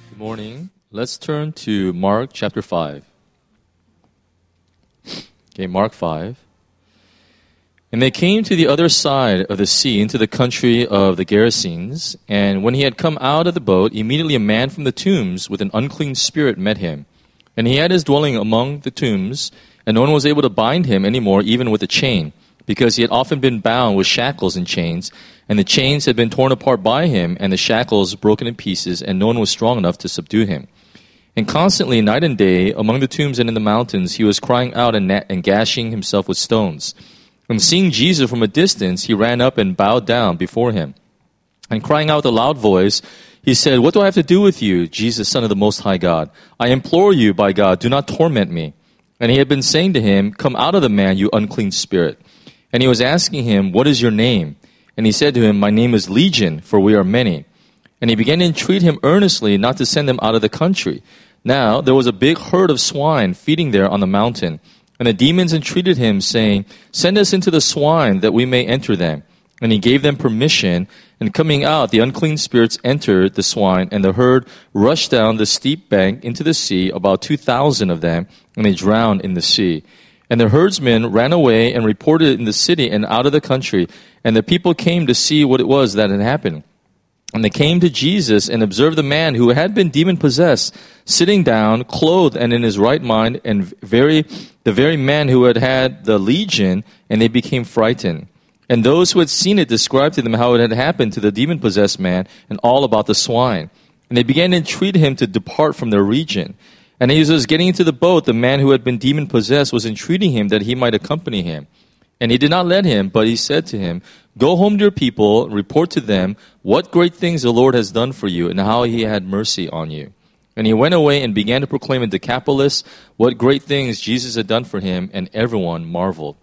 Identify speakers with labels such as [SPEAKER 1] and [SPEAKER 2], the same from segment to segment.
[SPEAKER 1] Good morning. Let's turn to Mark chapter 5. Okay, Mark 5. And they came to the other side of the sea into the country of the Gerasenes. And when he had come out of the boat, immediately a man from the tombs with an unclean spirit met him. And he had his dwelling among the tombs, and no one was able to bind him any more, even with a chain, because he had often been bound with shackles and chains, and the chains had been torn apart by him, and the shackles broken in pieces, and no one was strong enough to subdue him. And constantly, night and day, among the tombs and in the mountains, he was crying out and gashing himself with stones. And seeing Jesus from a distance, he ran up and bowed down before him. And crying out with a loud voice, he said, "What do I have to do with you, Jesus, Son of the Most High God? I implore you, by God, do not torment me." And he had been saying to him, "Come out of the man, you unclean spirit." And he was asking him, "What is your name?" And he said to him, "My name is Legion, for we are many." And he began to entreat him earnestly not to send them out of the country. Now there was a big herd of swine feeding there on the mountain. And the demons entreated him, saying, "Send us into the swine, that we may enter them." And he gave them permission. And coming out, the unclean spirits entered the swine, and the herd rushed down the steep bank into the sea, about 2,000 of them, and they drowned in the sea. And the herdsmen ran away and reported it in the city and out of the country. And the people came to see what it was that had happened. And they came to Jesus and observed the man who had been demon-possessed, sitting down, clothed and in his right mind, and the very man who had had the legion, and they became frightened. And those who had seen it described to them how it had happened to the demon-possessed man and all about the swine. And they began to entreat him to depart from their region. And as he was getting into the boat, the man who had been demon-possessed was entreating him that he might accompany him. And he did not let him, but he said to him, "Go home to your people, and report to them what great things the Lord has done for you, and how he had mercy on you." And he went away and began to proclaim in Decapolis what great things Jesus had done for him, and everyone marveled.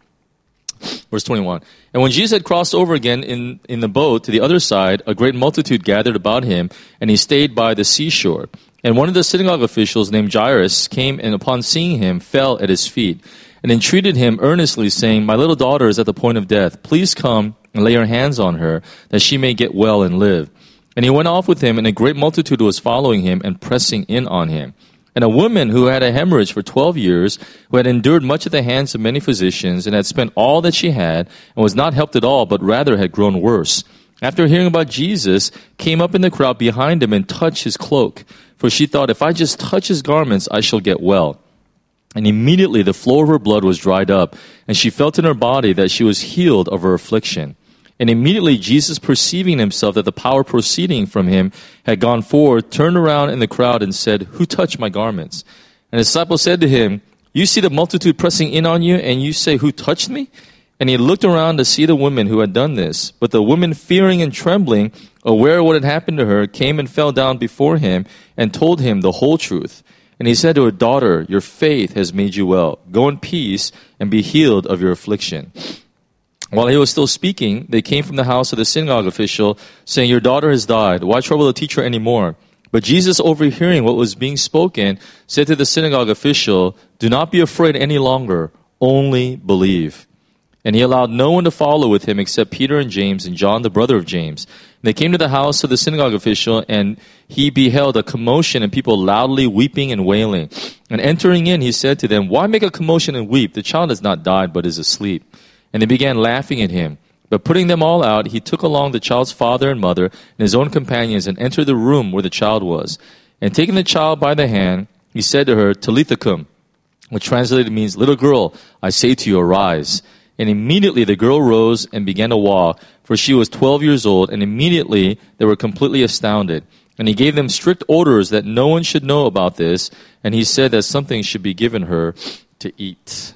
[SPEAKER 1] Verse 21. And when Jesus had crossed over again in the boat to the other side, a great multitude gathered about him, and he stayed by the seashore. And one of the synagogue officials named Jairus came, and upon seeing him, fell at his feet, and entreated him earnestly, saying, "My little daughter is at the point of death. Please come and lay your hands on her, that she may get well and live." And he went off with him, and a great multitude was following him and pressing in on him. And a woman who had a hemorrhage for 12 years, who had endured much at the hands of many physicians, and had spent all that she had, and was not helped at all, but rather had grown worse, after hearing about Jesus, came up in the crowd behind him and touched his cloak. For she thought, "If I just touch his garments, I shall get well." And immediately the flow of her blood was dried up, and she felt in her body that she was healed of her affliction. And immediately Jesus, perceiving himself that the power proceeding from him had gone forward, turned around in the crowd and said, "Who touched my garments?" And the disciples said to him, "You see the multitude pressing in on you, and you say, 'Who touched me?'" And he looked around to see the woman who had done this. But the woman, fearing and trembling, aware of what had happened to her, came and fell down before him and told him the whole truth. And he said to her, "Daughter, your faith has made you well. Go in peace and be healed of your affliction." While he was still speaking, they came from the house of the synagogue official, saying, "Your daughter has died. Why trouble the teacher anymore?" But Jesus, overhearing what was being spoken, said to the synagogue official, "Do not be afraid any longer, only believe." And he allowed no one to follow with him except Peter and James and John, the brother of James. And they came to the house of the synagogue official, and he beheld a commotion and people loudly weeping and wailing. And entering in, he said to them, "Why make a commotion and weep? The child has not died, but is asleep." And they began laughing at him. But putting them all out, he took along the child's father and mother and his own companions and entered the room where the child was. And taking the child by the hand, he said to her, "Talitha cum," which translated means, "Little girl, I say to you, arise." And immediately the girl rose and began to walk, for she was 12 years old, and immediately they were completely astounded. And he gave them strict orders that no one should know about this, and he said that something should be given her to eat.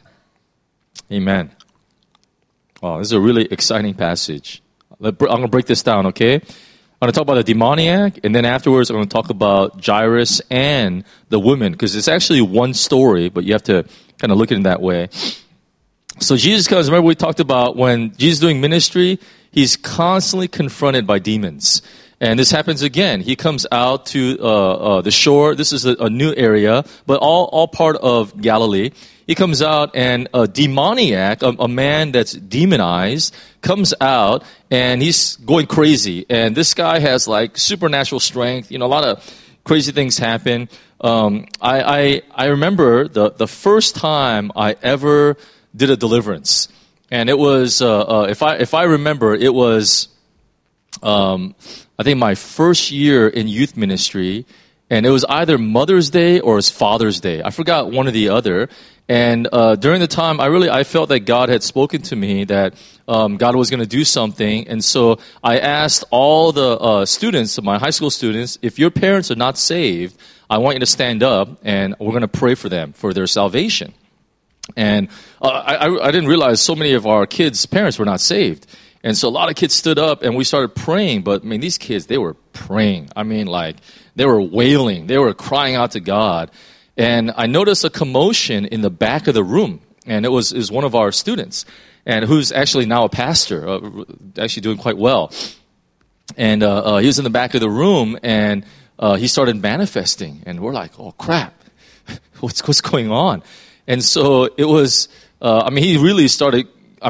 [SPEAKER 1] Amen. Wow, this is a really exciting passage. I'm going to break this down, okay? I'm going to talk about the demoniac, and then afterwards I'm going to talk about Jairus and the woman, because it's actually one story, but you have to kind of look at it that way. So Jesus comes, remember we talked about when Jesus is doing ministry, he's constantly confronted by demons. And this happens again. He comes out to the shore. This is a new area, but all part of Galilee. He comes out, and a demoniac, a man that's demonized, comes out, and he's going crazy. And this guy has like supernatural strength, a lot of crazy things happen. I remember the first time I ever did a deliverance, and it was if I remember, it was I think my first year in youth ministry, and it was either Mother's Day or it was Father's Day. I forgot one or the other. And during the time, I felt that God had spoken to me that God was going to do something. And so I asked all the students, my high school students, if your parents are not saved, I want you to stand up and we're going to pray for them, for their salvation. And I didn't realize so many of our kids' parents were not saved. And so a lot of kids stood up and we started praying. But, I mean, these kids, they were praying. I mean, like, they were wailing. They were crying out to God. And I noticed a commotion in the back of the room. And it was one of our students, and who's actually now a pastor, actually doing quite well. And he was in the back of the room, and he started manifesting. And we're like, oh, crap. What's going on? And so it was, he really started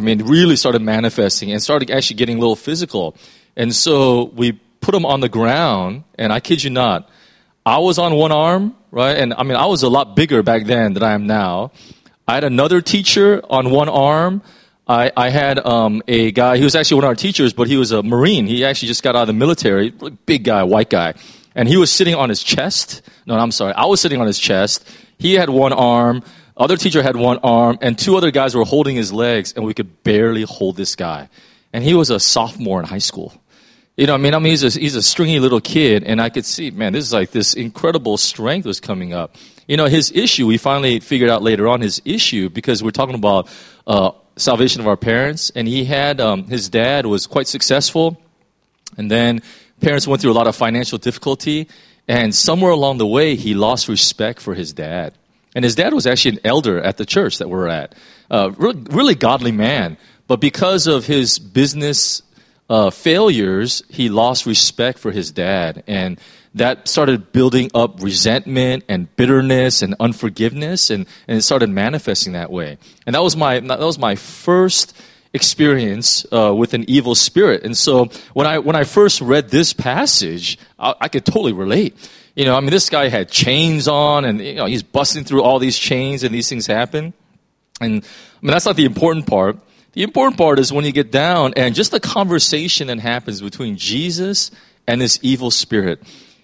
[SPEAKER 1] manifesting and started actually getting a little physical. And so we put him on the ground, and I kid you not, I was on one arm, right? And I was a lot bigger back then than I am now. I had another teacher on one arm. I had a guy, he was actually one of our teachers, but he was a Marine. He actually just got out of the military, big guy, white guy. And he was sitting on his chest. No, I'm sorry. I was sitting on his chest. He had one arm. Other teacher had one arm, and two other guys were holding his legs, and we could barely hold this guy. And he was a sophomore in high school. You know, he's a stringy little kid, and I could see, man, this incredible strength was coming up. You know, his issue, we finally figured out later on his issue, because we're talking about salvation of our parents, and he had, his dad was quite successful, and then parents went through a lot of financial difficulty, and somewhere along the way, he lost respect for his dad. And his dad was actually an elder at the church that we're at. Really godly man. But because of his business failures, he lost respect for his dad. And that started building up resentment and bitterness and unforgiveness. And it started manifesting that way. And that was my first experience with an evil spirit. And so when I first read this passage, I could totally relate. You know, this guy had chains on, and, you know, he's busting through all these chains, and these things happen. And, that's not the important part. The important part is when you get down, and just the conversation that happens between Jesus and this evil spirit.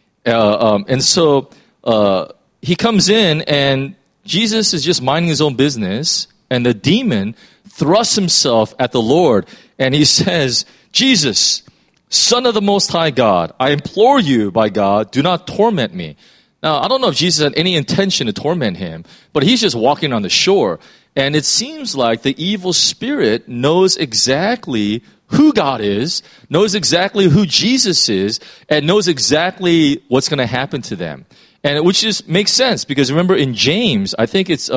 [SPEAKER 1] And so he comes in, and Jesus is just minding his own business, and the demon thrusts himself at the Lord, and he says, Jesus, Son of the Most High God, I implore you, by God, do not torment me. Now, I don't know if Jesus had any intention to torment him, but he's just walking on the shore. And it seems like the evil spirit knows exactly who God is, knows exactly who Jesus is, and knows exactly what's going to happen to them. And which just makes sense, because remember in James, I think it's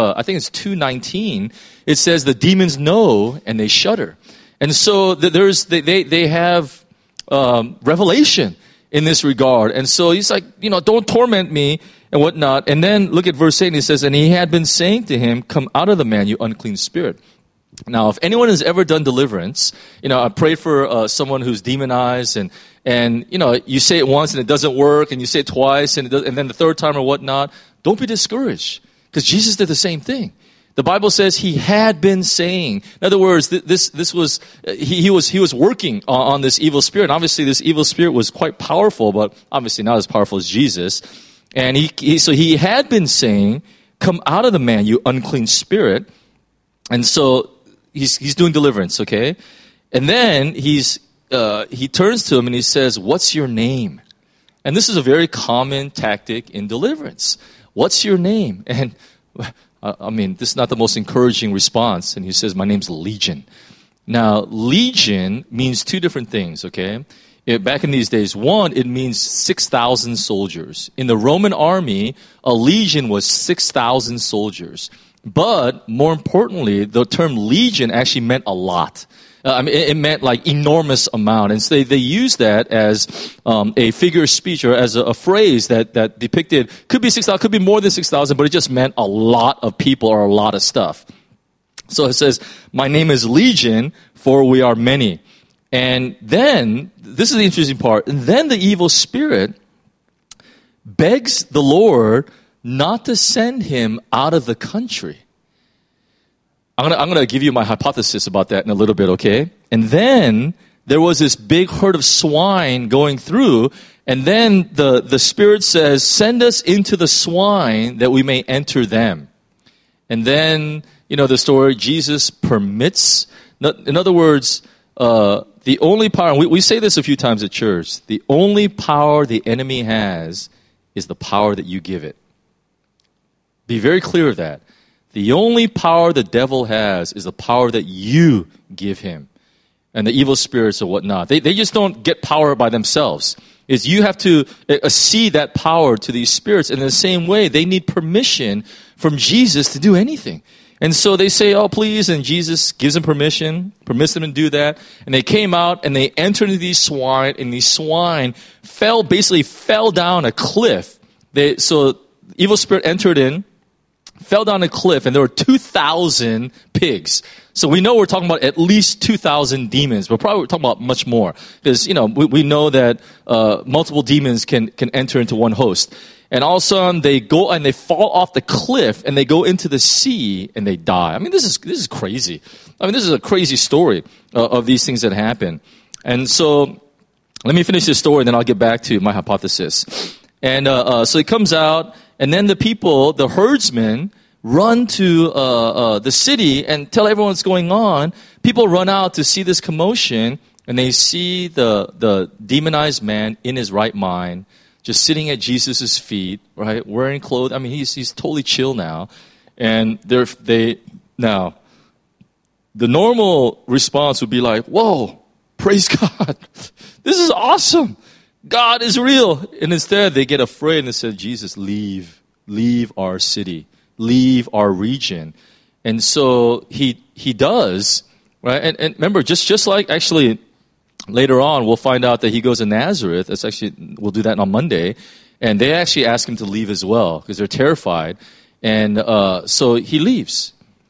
[SPEAKER 1] 2:19, it says the demons know and they shudder. And so they have revelation in this regard. And so he's like, you know, don't torment me and whatnot. And then look at verse 8, and he says, and he had been saying to him, come out of the man, you unclean spirit. Now, if anyone has ever done deliverance, you know, I prayed for someone who's demonized, and you know, you say it once and it doesn't work, and you say it twice, and then the third time or whatnot. Don't be discouraged, because Jesus did the same thing. The Bible says he had been saying. In other words, this was he was working on this evil spirit. And obviously, this evil spirit was quite powerful, but obviously not as powerful as Jesus. And he had been saying, "Come out of the man, you unclean spirit." And so he's doing deliverance, okay? And then he turns to him and he says, "What's your name?" And this is a very common tactic in deliverance. What's your name? And this is not the most encouraging response. And he says, my name's Legion. Now, Legion means two different things, okay? Back in these days, one, it means 6,000 soldiers. In the Roman army, a legion was 6,000 soldiers. But more importantly, the term legion actually meant a lot. It meant like enormous amount. And so they used that as a figure of speech, or as a phrase that depicted, could be 6,000, could be more than 6,000, but it just meant a lot of people or a lot of stuff. So it says, my name is Legion, for we are many. And then, this is the interesting part, and then the evil spirit begs the Lord not to send him out of the country. I'm gonna give you my hypothesis about that in a little bit, okay? And then there was this big herd of swine going through, and then the Spirit says, send us into the swine that we may enter them. And then, the story, Jesus permits. In other words, the only power, we say this a few times at church, the only power the enemy has is the power that you give it. Be very clear of that. The only power the devil has is the power that you give him. And the evil spirits or whatnot. They just don't get power by themselves. Is you have to cede that power to these spirits. And in the same way, they need permission from Jesus to do anything. And so they say, oh, please. And Jesus gives them permission, permits them to do that. And they came out and they entered into these swine. And these swine basically fell down a cliff. So evil spirit entered in, fell down a cliff, and there were 2,000 pigs. So we know we're talking about at least 2,000 demons, but probably we're talking about much more. Because, we know that multiple demons can enter into one host. And all of a sudden, they go and they fall off the cliff, and they go into the sea, and they die. I mean, this is crazy. I mean, this is a crazy story of these things that happen. And so, let me finish this story, and then I'll get back to my hypothesis. And so it comes out, and then the herdsmen, run to the city and tell everyone what's going on. People run out to see this commotion, and they see the demonized man in his right mind, just sitting at Jesus' feet, right, wearing clothes. I mean, he's totally chill now. And now, the normal response would be like, whoa, praise God. This is awesome. God is real. And instead, they get afraid and they say, Jesus, leave our city. Leave our region. And so he does, right? And remember, just like actually later on, we'll find out that he goes to Nazareth. We'll do that on Monday. And they actually ask him to leave as well because they're terrified. And so he leaves.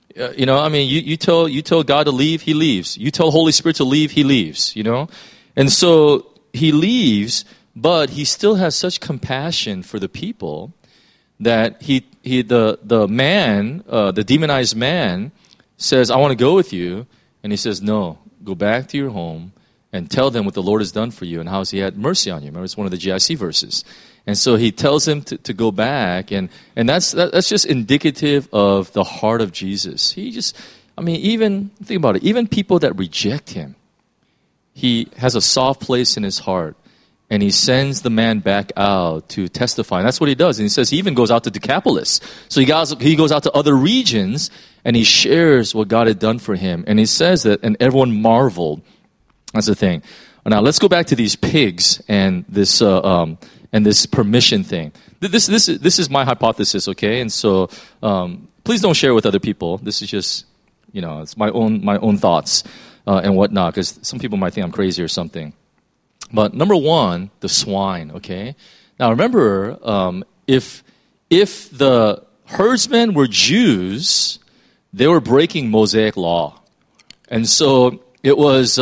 [SPEAKER 1] You tell God to leave, he leaves. You tell Holy Spirit to leave, he leaves, And so he leaves, but he still has such compassion for the people that the man, the demonized man, says, I want to go with you. And he says, no, go back to your home and tell them what the Lord has done for you and how he had mercy on you. Remember, it's one of the GIC verses. And so he tells him to go back. And that's just indicative of the heart of Jesus. Even, think about it, even people that reject him, he has a soft place in his heart. And he sends the man back out to testify. And that's what he does. And he says he even goes out to Decapolis. So he goes out to other regions, and he shares what God had done for him. And he says that, and everyone marveled. That's the thing. Now, let's go back to these pigs and this permission thing. This is my hypothesis, okay? And so please don't share with other people. This is just, it's my own thoughts and whatnot, because some people might think I'm crazy or something. But number one, the swine, okay? Now remember, if the herdsmen were Jews, they were breaking Mosaic law. And so it was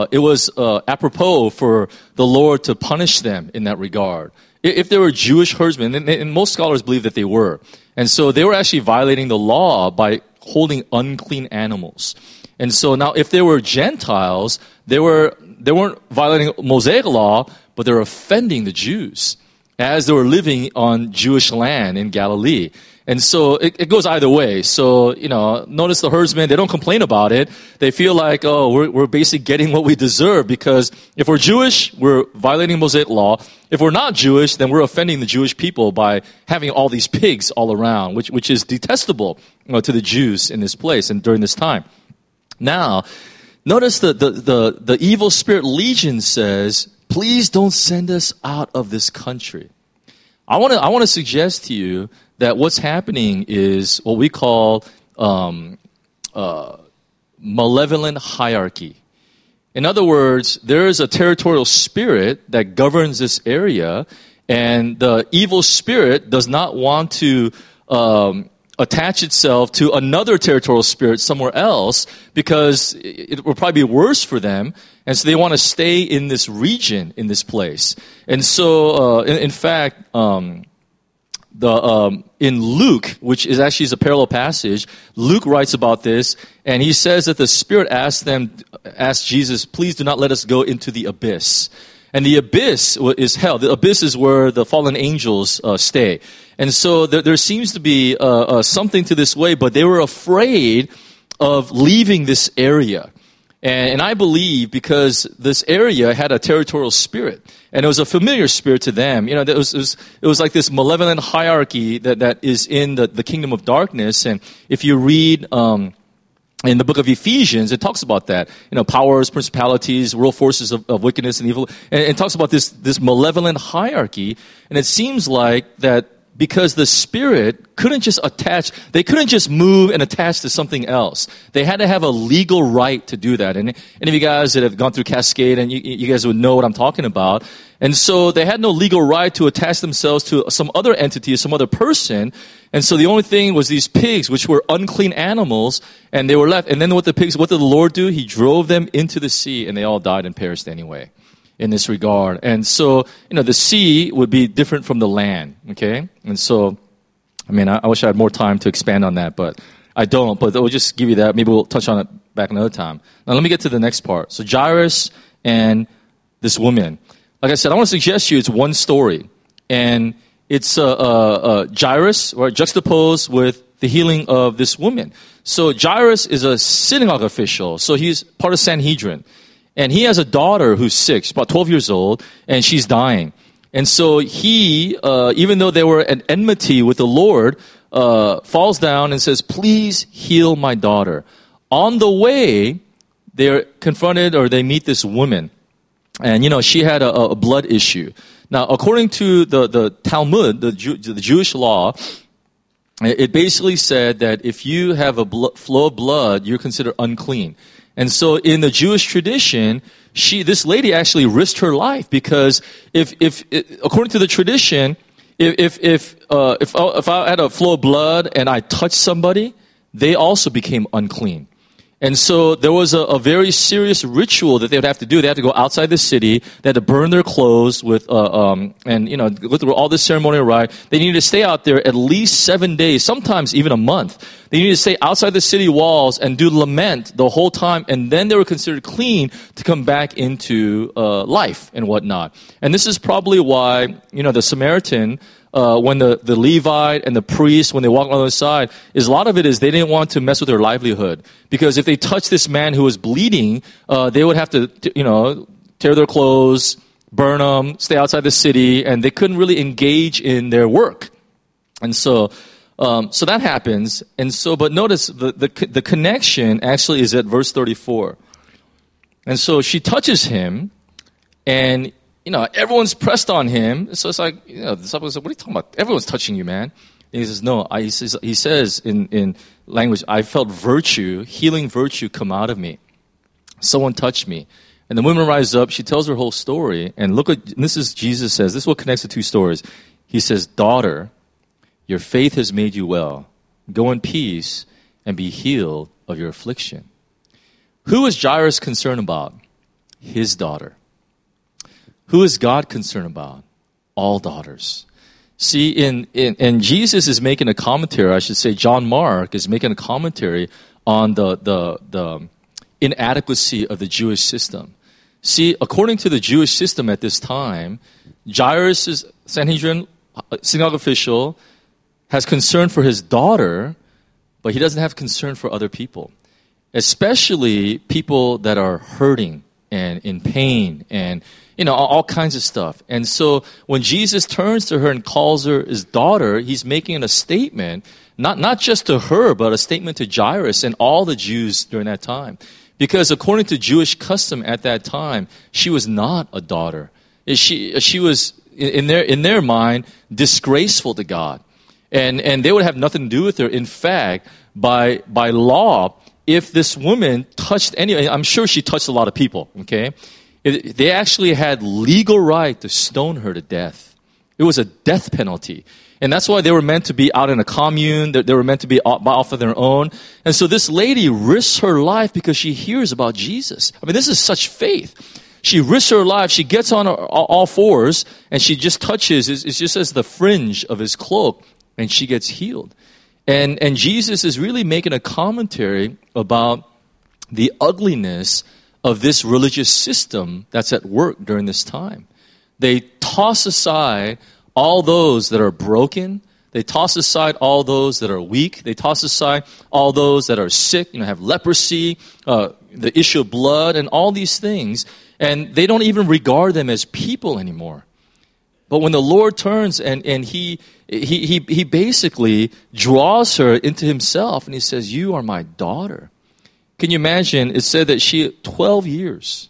[SPEAKER 1] apropos for the Lord to punish them in that regard. If they were Jewish herdsmen, and most scholars believe that they were. And so they were actually violating the law by holding unclean animals. And so now if they were Gentiles, they weren't violating Mosaic law, but they were offending the Jews as they were living on Jewish land in Galilee. And so it goes either way. So, notice the herdsmen, they don't complain about it. They feel like, oh, we're basically getting what we deserve, because if we're Jewish, we're violating Mosaic law. If we're not Jewish, then we're offending the Jewish people by having all these pigs all around, which is detestable to the Jews in this place and during this time. Now, notice the evil spirit legion says, please don't send us out of this country. I want to suggest to you that what's happening is what we call malevolent hierarchy. In other words, there is a territorial spirit that governs this area, and the evil spirit does not want to attach itself to another territorial spirit somewhere else because it will probably be worse for them. And so they want to stay in this region, in this place. And so, in fact, in Luke, which is actually a parallel passage, Luke writes about this, and he says that the Spirit asked Jesus, please do not let us go into the abyss. And the abyss is hell. The abyss is where the fallen angels stay. And so there seems to be something to this way, but they were afraid of leaving this area. And I believe because this area had a territorial spirit, and it was a familiar spirit to them. You know, it was like this malevolent hierarchy that is in the kingdom of darkness. And if you read in the book of Ephesians, it talks about that. You know, powers, principalities, world forces of wickedness and evil. And it talks about this malevolent hierarchy. And it seems like that because the Spirit couldn't just they couldn't just move and attach to something else. They had to have a legal right to do that. And any of you guys that have gone through Cascade, and you guys would know what I'm talking about. And so they had no legal right to attach themselves to some other entity, some other person. And so the only thing was these pigs, which were unclean animals, and they were left. And then what did the Lord do? He drove them into the sea, and they all died and perished anyway in this regard. And so, you know, the sea would be different from the land, okay? And so, I mean, I wish I had more time to expand on that, but I don't. But we'll just give you that. Maybe we'll touch on it back another time. Now, let me get to the next part. So, Jairus and this woman. Like I said, I want to suggest you it's one story. And it's Jairus, right, juxtaposed with the healing of this woman. So, Jairus is a synagogue official. So, he's part of Sanhedrin. And he has a daughter who's sick. She's about 12 years old, and she's dying. And so he, even though they were at enmity with the Lord, falls down and says, please heal my daughter. On the way, they're confronted, or they meet this woman. And, you know, she had a blood issue. Now, according to the Talmud, the Jewish law, it basically said that if you have a flow of blood, you're considered unclean. And so in the Jewish tradition, this lady actually risked her life because if according to the tradition, if I had a flow of blood and I touched somebody, they also became unclean. And so there was a very serious ritual that they would have to do. They had to go outside the city. They had to burn their clothes with, and, you know, go through all this ceremonial rite. They needed to stay out there at least 7 days, sometimes even a month. They needed to stay outside the city walls and do lament the whole time. And then they were considered clean to come back into life and whatnot. And this is probably why, you know, the Samaritan, when the Levite and the priest, when they walk on the other side, a lot of it is they didn't want to mess with their livelihood. Because if they touched this man who was bleeding, they would have to, you know, tear their clothes, burn them, stay outside the city, and they couldn't really engage in their work. And so that happens. And so, but notice the connection actually is at verse 34. And so she touches him, and you know, everyone's pressed on him. So it's like, you know, the disciples like, what are you talking about? Everyone's touching you, man. And he says, no. He says in language, I felt virtue, healing virtue come out of me. Someone touched me. And the woman rises up. She tells her whole story. And this is Jesus says, this is what connects the two stories. He says, daughter, your faith has made you well. Go in peace and be healed of your affliction. Who is Jairus concerned about? His daughter. Who is God concerned about? All daughters. See, and Jesus is making a commentary, I should say John Mark is making a commentary on the inadequacy of the Jewish system. See, according to the Jewish system at this time, Jairus' Sanhedrin synagogue official has concern for his daughter, but he doesn't have concern for other people, especially people that are hurting and in pain and, you know, all kinds of stuff. And so when Jesus turns to her and calls her his daughter, he's making a statement, not just to her, but a statement to Jairus and all the Jews during that time. Because according to Jewish custom at that time, she was not a daughter. She was, in their mind, disgraceful to God. And they would have nothing to do with her. In fact, by law, if this woman touched I'm sure she touched a lot of people, okay? They actually had legal right to stone her to death. It was a death penalty. And that's why they were meant to be out in a commune. They were meant to be off of their own. And so this lady risks her life because she hears about Jesus. I mean, this is such faith. She risks her life. She gets on all fours and she just touches, it's just as the fringe of his cloak, and she gets healed. And Jesus is really making a commentary about the ugliness of this religious system that's at work during this time. They toss aside all those that are broken. They toss aside all those that are weak. They toss aside all those that are sick, have leprosy, the issue of blood, and all these things. And they don't even regard them as people anymore. But when the Lord turns and he basically draws her into himself, and he says, "You are my daughter." Can you imagine? It said that she, 12 years,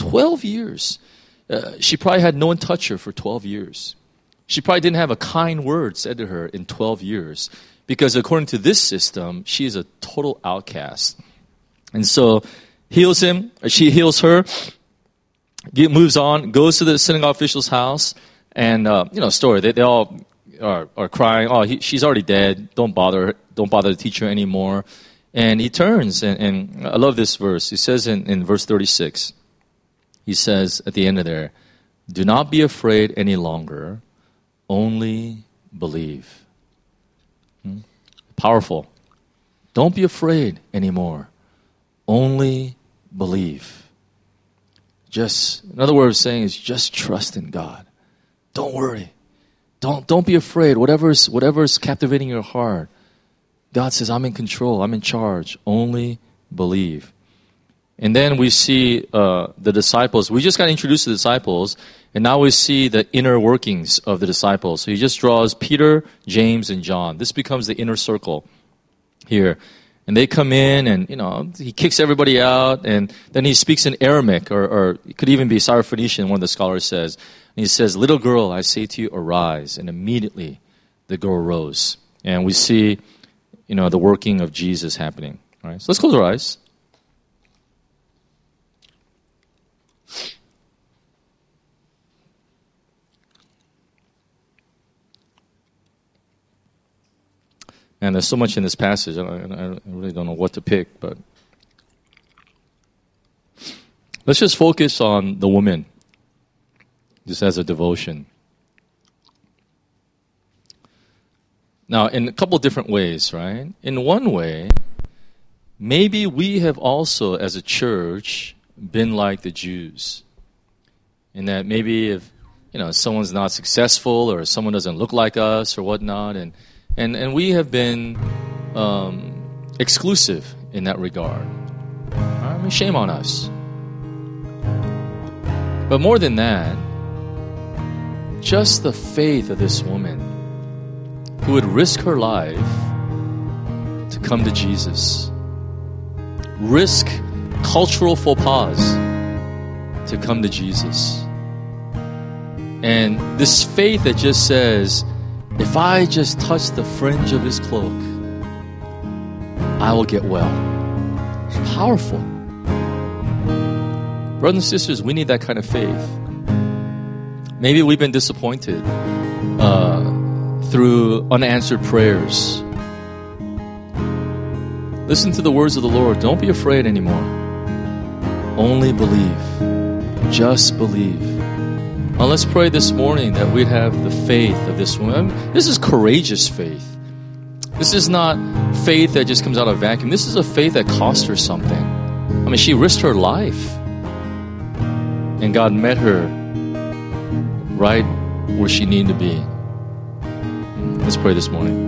[SPEAKER 1] she probably had no one touch her for 12 years. She probably didn't have a kind word said to her in 12 years. Because according to this system, she is a total outcast. And so she heals her, moves on, goes to the synagogue official's house, and, story, they all are crying, she's already dead, don't bother to teach her anymore. And he turns, and I love this verse. He says in verse 36, he says at the end of there, "Do not be afraid any longer, only believe." Powerful. Don't be afraid anymore, only believe. In other words, saying is just trust in God. Don't worry. Don't be afraid. Whatever's captivating your heart, God says, "I'm in control. I'm in charge. Only believe." And then we see the disciples. We just got introduced to the disciples, and now we see the inner workings of the disciples. So he just draws Peter, James, and John. This becomes the inner circle here. And they come in, and he kicks everybody out, and then he speaks in Aramaic, or it could even be Syrophoenician, one of the scholars says. And he says, "Little girl, I say to you, arise." And immediately the girl rose. And we see the working of Jesus happening. All right, so let's close our eyes. And there's so much in this passage, I really don't know what to pick, but let's just focus on the woman, just as a devotion. Now, in a couple different ways, right? In one way, maybe we have also, as a church, been like the Jews. In that maybe if, someone's not successful or someone doesn't look like us or whatnot, and we have been exclusive in that regard. I mean, shame on us. But more than that, just the faith of this woman who would risk her life to come to Jesus. Risk cultural faux pas to come to Jesus. And this faith that just says, if I just touch the fringe of his cloak, I will get well. It's powerful. Brothers and sisters, we need that kind of faith. Maybe we've been disappointed through unanswered prayers. Listen to the words of the Lord. Don't be afraid anymore. Only believe. Just believe. Now let's pray this morning that we'd have the faith of this woman. This is courageous faith. This is not faith that just comes out of a vacuum. This is a faith that cost her something. I mean, she risked her life. And God met her right where she needed to be. Let's pray this morning.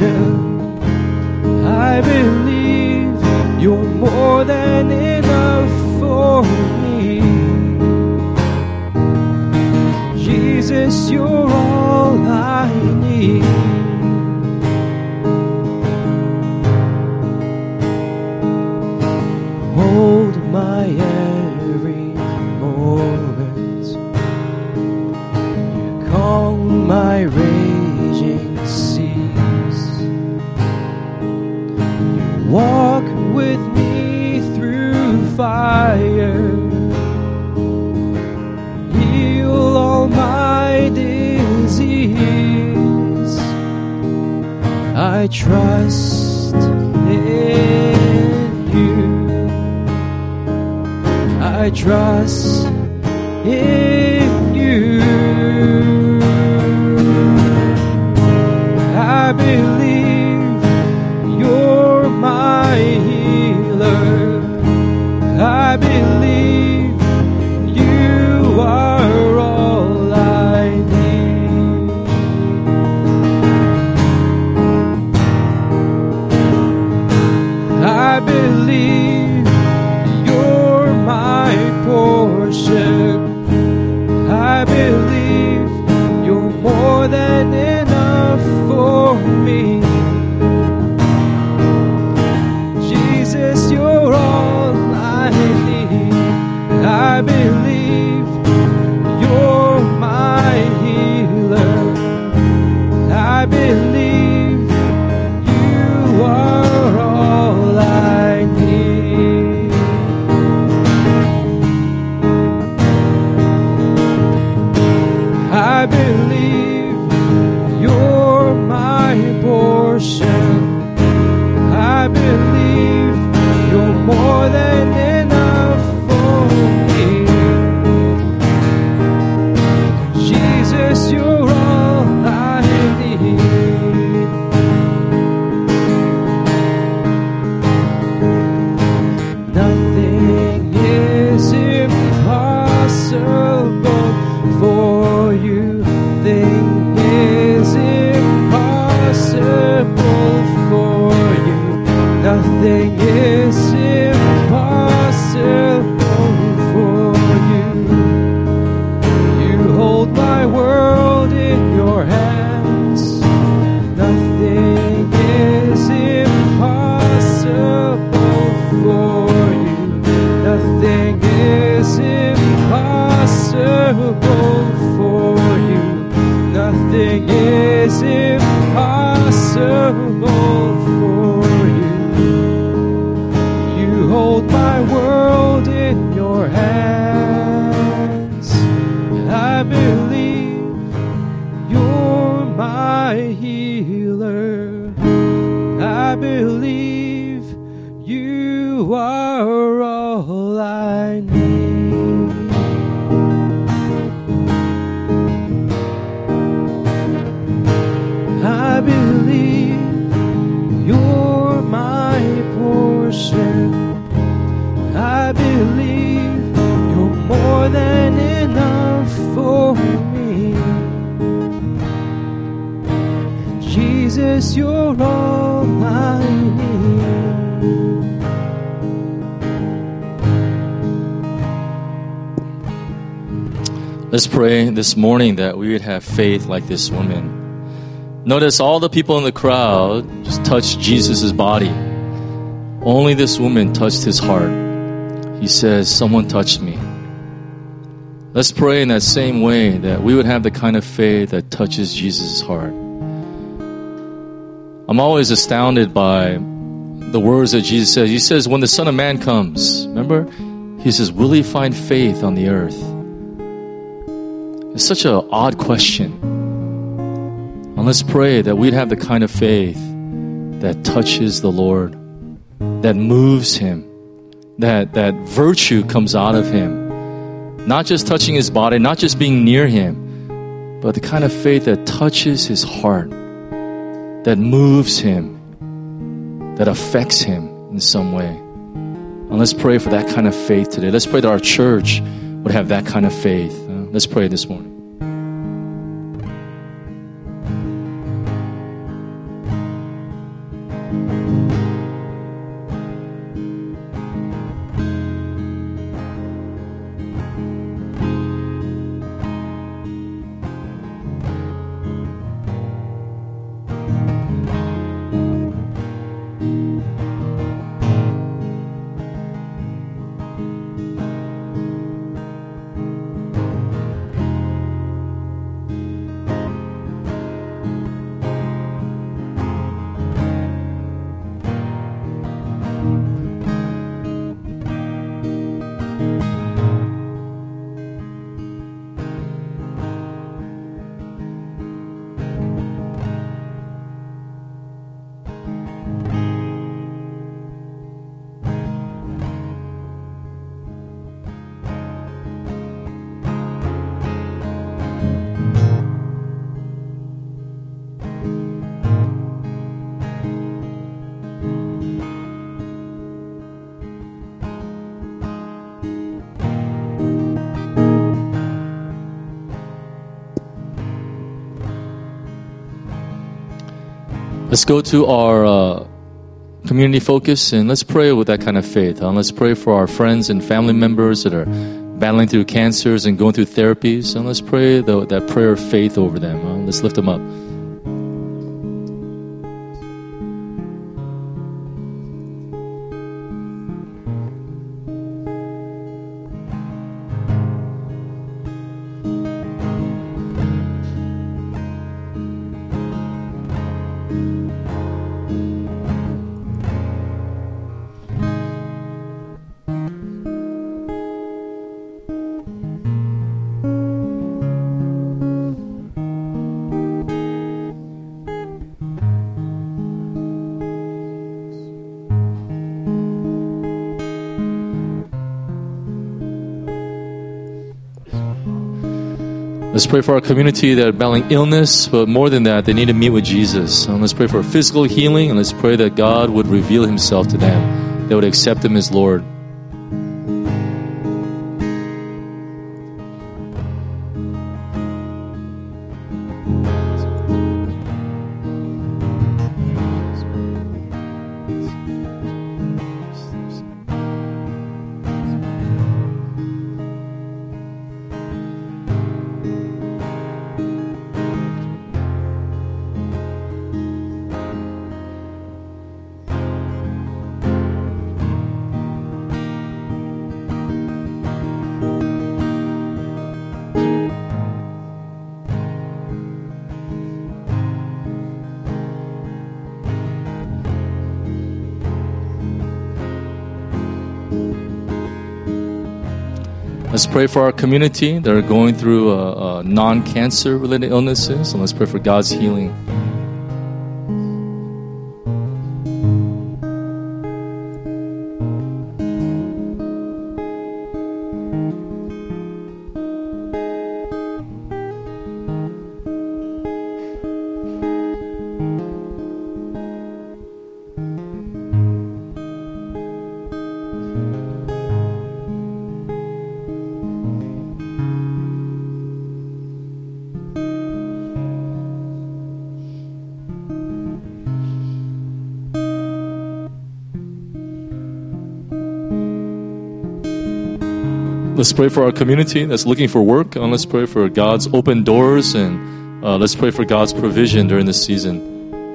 [SPEAKER 2] portion. I believe you're more than enough for me. Jesus, you're all I need. Hold my every moment. You calm my raging seas. You walk with me through fire. Heal all my disease. I trust in you. I trust in you. I believe you're my healer. I believe you are all I need. I believe you're my portion. I believe you're more than enough for me. Jesus, you're all I need. I believe you're my healer. I believe you are all I need. I believe you're my portion. I believe you're more than enough for me. Jesus, you're all I need. Nothing is impossible for you. Nothing is impossible for you. Nothing is impossible for you. You hold my world in your hands. Nothing is impossible for you. Nothing is impossible for you. Nothing is impossible for you. You hold my world in your hands. I believe you're my healer. I believe you are all I need. I believe you're my portion. I believe you're more than enough for me. And Jesus, you're all I need.
[SPEAKER 1] Let's pray this morning that we would have faith like this woman. Notice all the people in the crowd just touched Jesus' body. Only this woman touched his heart. He says, someone touched me. Let's pray in that same way that we would have the kind of faith that touches Jesus' heart. I'm always astounded by the words that Jesus says. He says, when the Son of Man comes, remember? He says, will he find faith on the earth? It's such an odd question. And let's pray that we'd have the kind of faith that touches the Lord, that moves him, that virtue comes out of him. Not just touching his body, not just being near him, but the kind of faith that touches his heart, that moves him, that affects him in some way. And let's pray for that kind of faith today. Let's pray that our church would have that kind of faith. Let's pray this morning. Let's go to our community focus and let's pray with that kind of faith. Let's pray for our friends and family members that are battling through cancers and going through therapies. And let's pray that prayer of faith over them. Let's lift them up. Let's pray for our community that are battling illness, but more than that, they need to meet with Jesus. And let's pray for physical healing, and let's pray that God would reveal himself to them. They would accept him as Lord. Let's pray for our community that are going through non-cancer related illnesses, and let's pray for God's healing. Let's pray for our community that's looking for work, and let's pray for God's open doors, and let's pray for God's provision during this season.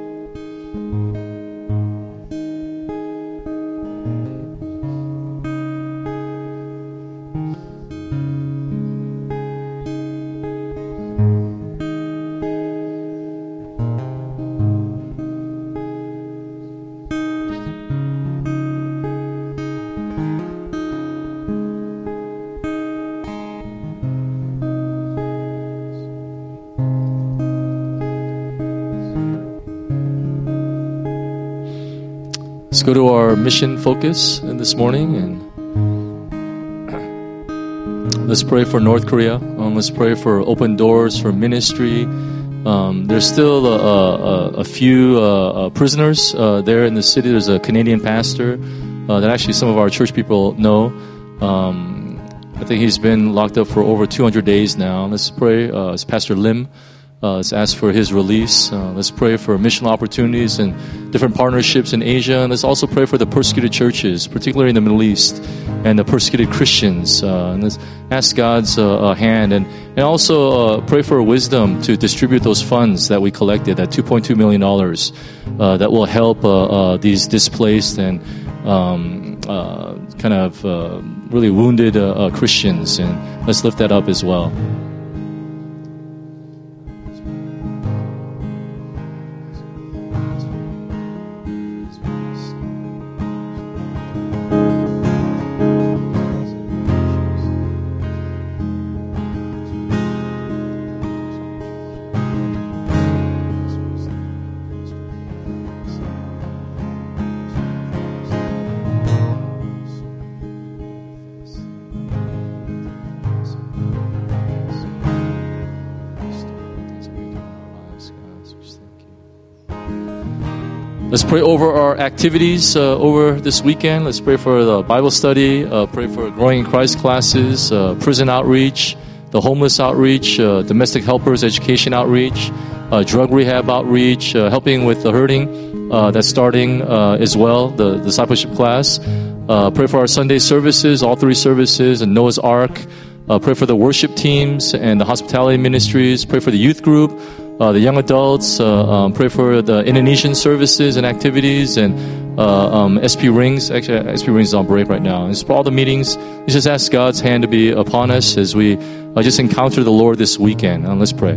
[SPEAKER 1] Let's go to our mission focus this morning, and let's pray for North Korea. Let's pray for open doors for ministry. There's still a few prisoners there in the city. There's a Canadian pastor that actually some of our church people know. I think he's been locked up for over 200 days now. Let's pray. It's Pastor Lim. Let's ask for his release. Let's pray for mission opportunities and different partnerships in Asia. And let's also pray for the persecuted churches, particularly in the Middle East, and the persecuted Christians. And let's ask God's hand. And also pray for wisdom to distribute those funds that we collected, that $2.2 million, that will help these displaced and really wounded Christians. And let's lift that up as well. Let's pray over our activities over this weekend. Let's pray for the Bible study, pray for Growing in Christ classes, prison outreach, the homeless outreach, domestic helpers education outreach. drug rehab outreach, helping with the hurting that's starting as well, the discipleship class. Pray for our Sunday services, all 3 services, and Noah's Ark. Pray for the worship teams and the hospitality ministries. Pray for the youth group, the young adults. Pray for the Indonesian services and activities, and SP Rings. Actually, SP Rings is on break right now. And for all the meetings, we just ask God's hand to be upon us as we just encounter the Lord this weekend. Let's pray.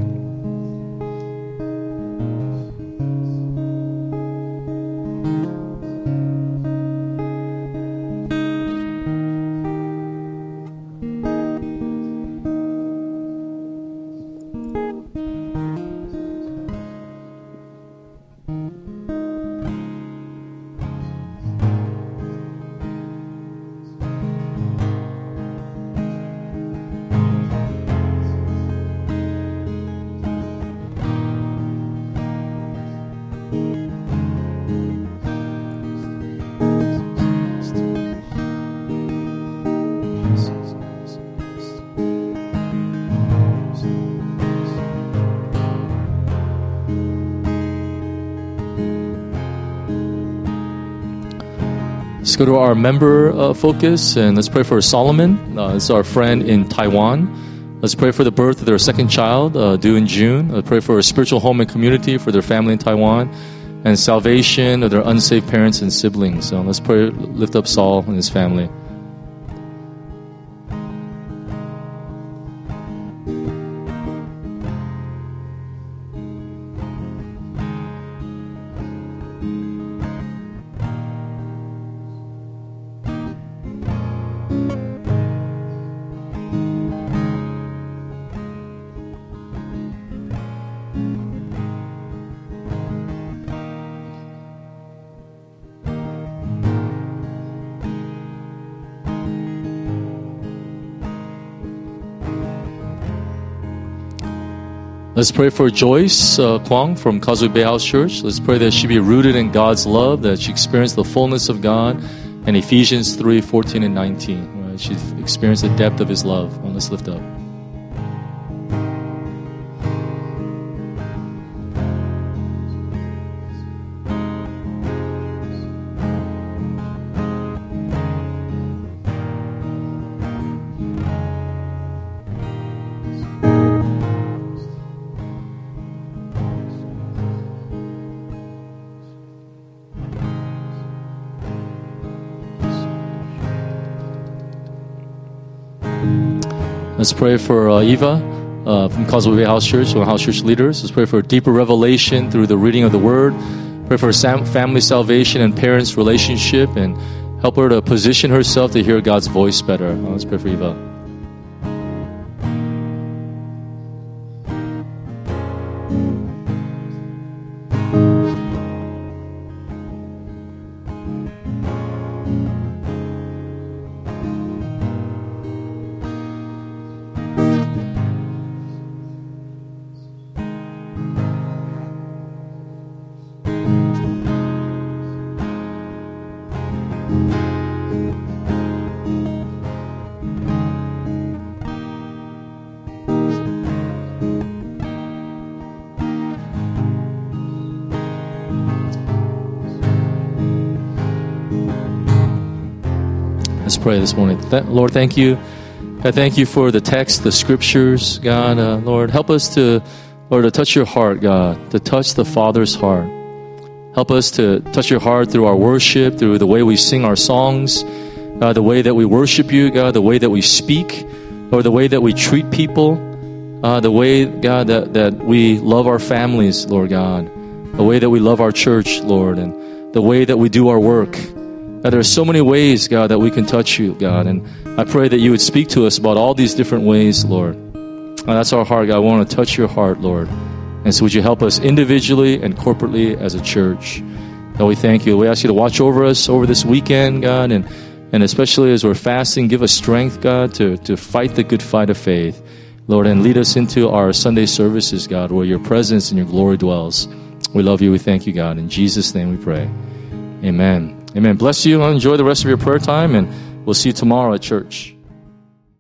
[SPEAKER 1] Let's go to our member focus, and let's pray for Solomon. This is our friend in Taiwan. Let's pray for the birth of their second child due in June. Let's pray for a spiritual home and community for their family in Taiwan, and salvation of their unsaved parents and siblings. So let's pray, lift up Saul and his family. Let's pray for Joyce Kwong from Causeway Bay House Church. Let's pray that she be rooted in God's love, that she experience the fullness of God, and Ephesians 3:14 and 19. Right? She experienced the depth of His love. Well, let's lift up. Let's pray for Eva from Causeway Bay House Church, one of House Church leaders. Let's pray for deeper revelation through the reading of the Word. Pray for family salvation and parents' relationship, and help her to position herself to hear God's voice better. Let's pray for Eva. Let's pray this morning. Lord, thank you. God, thank you for the text, the scriptures, God. Lord, help us to touch your heart, God, to touch the Father's heart. Help us to touch your heart through our worship, through the way we sing our songs, the way that we worship you, God, the way that we speak, or the way that we treat people, the way, God, that we love our families, Lord God, the way that we love our church, Lord, and the way that we do our work. God, there are so many ways, God, that we can touch you, God, and I pray that you would speak to us about all these different ways, Lord. That's our heart, God. I want to touch your heart, Lord. And so would you help us individually and corporately as a church? God, we thank you. We ask you to watch over us over this weekend, God, and especially as we're fasting, give us strength, God, to fight the good fight of faith, Lord, and lead us into our Sunday services, God, where your presence and your glory dwells. We love you. We thank you, God. In Jesus' name we pray. Amen. Amen. Bless you. Enjoy the rest of your prayer time, and we'll see you tomorrow at church.